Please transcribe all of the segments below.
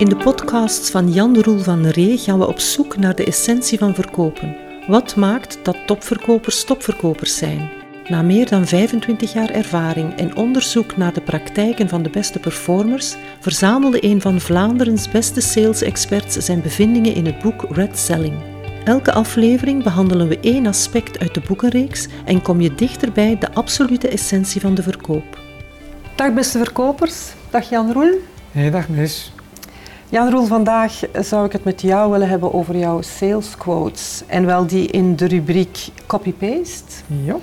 In de podcasts van Jan Roel van Ree gaan we op zoek naar de essentie van verkopen. Wat maakt dat topverkopers topverkopers zijn? Na meer dan 25 jaar ervaring en onderzoek naar de praktijken van de beste performers, verzamelde een van Vlaanderens beste sales-experts zijn bevindingen in het boek Red Selling. Elke aflevering behandelen we één aspect uit de boekenreeks en kom je dichter bij de absolute essentie van de verkoop. Dag beste verkopers, dag Jan Roel. Hey, dag Mis. Jan Roel, vandaag zou ik het met jou willen hebben over jouw sales quotes en wel die in de rubriek copy-paste. Ja.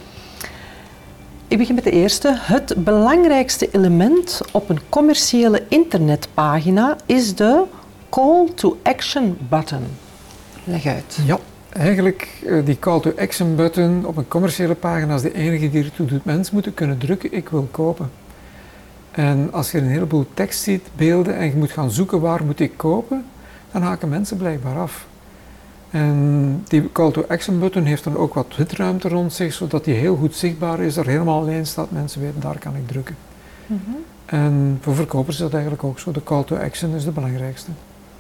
Ik begin met de eerste. Het belangrijkste element op een commerciële internetpagina is de call to action button. Leg uit. Ja, eigenlijk die call to action button op een commerciële pagina is de enige die ertoe doet. Mensen moeten kunnen drukken, ik wil kopen. En als je een heleboel tekst ziet, beelden en je moet gaan zoeken waar moet ik kopen, dan haken mensen blijkbaar af. En die call to action button heeft dan ook wat witruimte rond zich, zodat die heel goed zichtbaar is, er helemaal alleen staat, mensen weten daar kan ik drukken. Mm-hmm. En voor verkopers is dat eigenlijk ook zo, de call to action is de belangrijkste.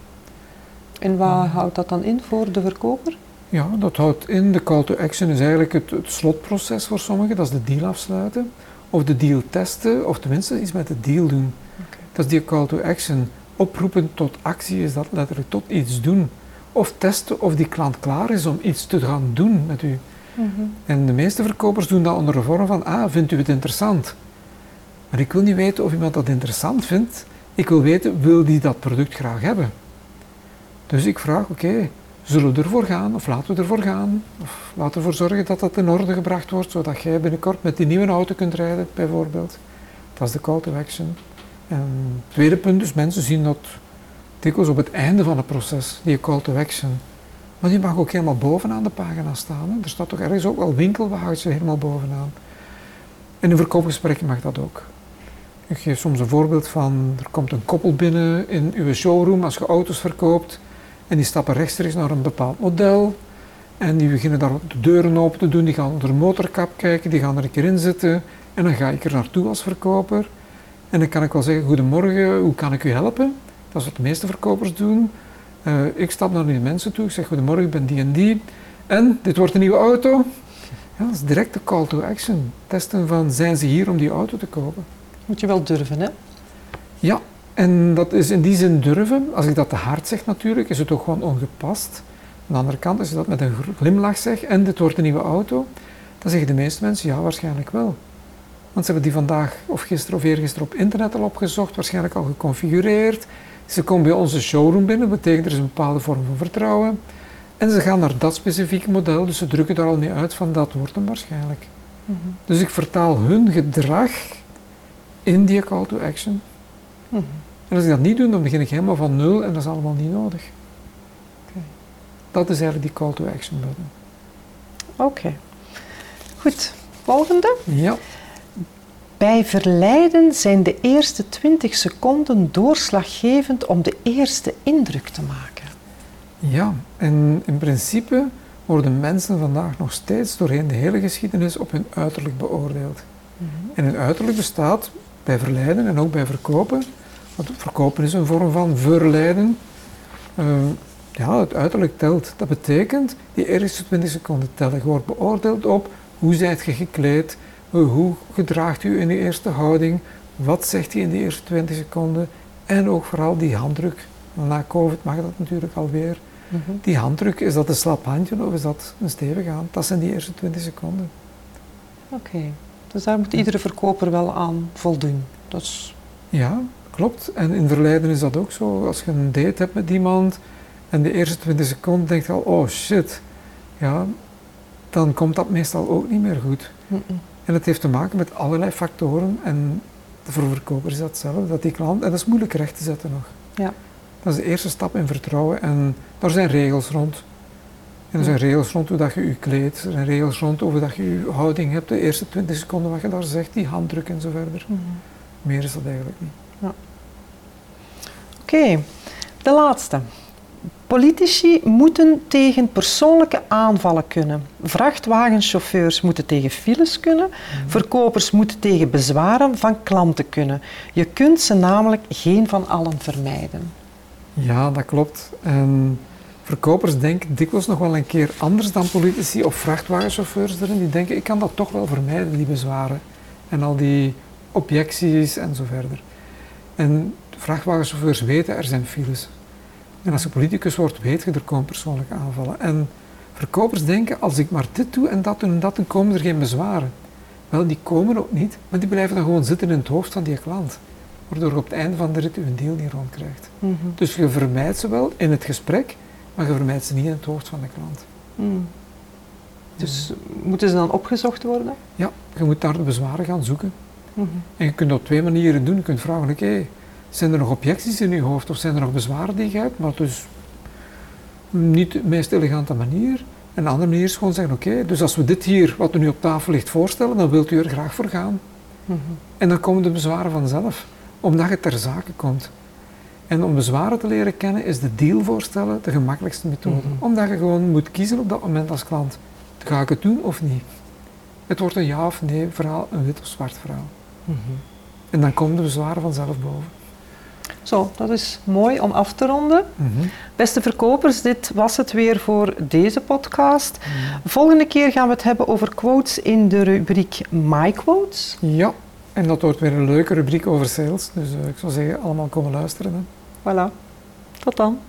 En wat houdt dat dan in voor de verkoper? Ja, dat houdt in, de call to action is eigenlijk het slotproces voor sommigen, dat is de deal afsluiten. Of de deal testen, of tenminste iets met de deal doen. Okay. Dat is die call to action. Oproepen tot actie is dat letterlijk, tot iets doen. Of testen of die klant klaar is om iets te gaan doen met u. Mm-hmm. En de meeste verkopers doen dat onder de vorm van, vindt u het interessant? Maar ik wil niet weten of iemand dat interessant vindt. Ik wil weten, wil die dat product graag hebben? Dus ik vraag, oké, zullen we ervoor gaan of laten we ervoor gaan? Of laten we ervoor zorgen dat dat in orde gebracht wordt, zodat jij binnenkort met die nieuwe auto kunt rijden, bijvoorbeeld. Dat is de call to action. En het tweede punt, dus mensen zien dat dikwijls op het einde van het proces, die call to action. Maar die mag ook helemaal bovenaan de pagina staan. Hè? Er staat toch ergens ook wel winkelwagentje helemaal bovenaan. In een verkoopgesprek mag dat ook. Ik geef soms een voorbeeld van, er komt een koppel binnen in uw showroom als je auto's verkoopt. En die stappen rechtstreeks naar een bepaald model. En die beginnen daar de deuren open te doen, die gaan onder de motorkap kijken, die gaan er een keer in zitten. En dan ga ik er naartoe als verkoper. En dan kan ik wel zeggen, goedemorgen, hoe kan ik u helpen? Dat is wat de meeste verkopers doen. Ik stap naar die mensen toe, ik zeg, goedemorgen, ik ben die en die. En, dit wordt een nieuwe auto. Ja, dat is direct de call to action. Testen van, zijn ze hier om die auto te kopen? Moet je wel durven, hè? Ja. En dat is in die zin durven. Als ik dat te hard zeg natuurlijk, is het ook gewoon ongepast. Aan de andere kant, als je dat met een glimlach zegt en dit wordt een nieuwe auto, dan zeggen de meeste mensen ja, waarschijnlijk wel. Want ze hebben die vandaag of gisteren of eergisteren op internet al opgezocht, waarschijnlijk al geconfigureerd. Ze komen bij onze showroom binnen, dat betekent er is een bepaalde vorm van vertrouwen. En ze gaan naar dat specifieke model, dus ze drukken daar al mee uit van dat wordt hem waarschijnlijk. Mm-hmm. Dus ik vertaal hun gedrag in die call to action. Mm-hmm. En als ik dat niet doe, dan begin ik helemaal van nul en dat is allemaal niet nodig. Okay. Dat is eigenlijk die call to action button. Oké. Goed. Volgende. Ja. Bij verleiden zijn de eerste 20 seconden doorslaggevend om de eerste indruk te maken. Ja, en in principe worden mensen vandaag nog steeds doorheen de hele geschiedenis op hun uiterlijk beoordeeld. Mm-hmm. En hun uiterlijk bestaat bij verleiden en ook bij verkopen. Want verkopen is een vorm van verleiden. Ja, het uiterlijk telt. Dat betekent, die eerste 20 seconden tellen. Je wordt beoordeeld op hoe zijt je gekleed, hoe gedraagt u in de eerste houding, wat zegt hij in de eerste 20 seconden en ook vooral die handdruk. Na COVID mag dat natuurlijk alweer. Mm-hmm. Die handdruk, is dat een slap handje of is dat een stevig hand? Dat zijn die eerste 20 seconden. Oké, dus daar moet iedere verkoper wel aan voldoen. Dat is... Ja, klopt. En in verleiden is dat ook zo. Als je een date hebt met iemand en de eerste 20 seconden denk je al, oh shit, ja, dan komt dat meestal ook niet meer goed. Mm-mm. En het heeft te maken met allerlei factoren en voor verkopers is dat hetzelfde, dat die klant, en dat is moeilijk recht te zetten nog. Ja. Dat is de eerste stap in vertrouwen en daar zijn regels rond. En er zijn regels rond hoe dat je je kleedt, er zijn regels rond hoe dat je je houding hebt, de eerste 20 seconden wat je daar zegt, die handdruk en zo verder. Mm-hmm. Meer is dat eigenlijk niet. Ja. Oké, de laatste. Politici moeten tegen persoonlijke aanvallen kunnen. Vrachtwagenchauffeurs moeten tegen files kunnen. Verkopers moeten tegen bezwaren van klanten kunnen. Je kunt ze namelijk geen van allen vermijden. Ja, dat klopt. En verkopers denken dikwijls nog wel een keer anders dan politici of vrachtwagenchauffeurs erin. Die denken, ik kan dat toch wel vermijden, die bezwaren. En al die objecties en zo verder. En vrachtwagenchauffeurs weten, er zijn files. En als je politicus wordt, weet je, er komen persoonlijke aanvallen. En verkopers denken, als ik maar dit doe en dat doe, dan komen er geen bezwaren. Wel, die komen ook niet, maar die blijven dan gewoon zitten in het hoofd van die klant. Waardoor je op het einde van de rit je deal niet rondkrijgt. Mm-hmm. Dus je vermijdt ze wel in het gesprek, maar je vermijdt ze niet in het hoofd van de klant. Mm. Dus moeten ze dan opgezocht worden? Ja, je moet naar de bezwaren gaan zoeken. Mm-hmm. En je kunt dat op twee manieren doen. Je kunt vragen, oké, zijn er nog objecties in je hoofd of zijn er nog bezwaren die je hebt? Maar dus niet de meest elegante manier. En de andere manier is gewoon zeggen, oké, dus als we dit hier, wat er nu op tafel ligt, voorstellen, dan wilt u er graag voor gaan. Mm-hmm. En dan komen de bezwaren vanzelf, omdat het ter zake komt. En om bezwaren te leren kennen is de deal voorstellen de gemakkelijkste methode. Mm-hmm. Omdat je gewoon moet kiezen op dat moment als klant. Ga ik het doen of niet? Het wordt een ja of nee verhaal, een wit of zwart verhaal. Mm-hmm. En dan komen de bezwaren vanzelf boven. Zo, dat is mooi om af te ronden. Mm-hmm. Beste verkopers, dit was het weer voor deze podcast. Mm-hmm. Volgende keer gaan we het hebben over quotes in de rubriek My Quotes. Ja, en dat wordt weer een leuke rubriek over sales. Dus ik zou zeggen, allemaal komen luisteren. Hè. Voilà, tot dan.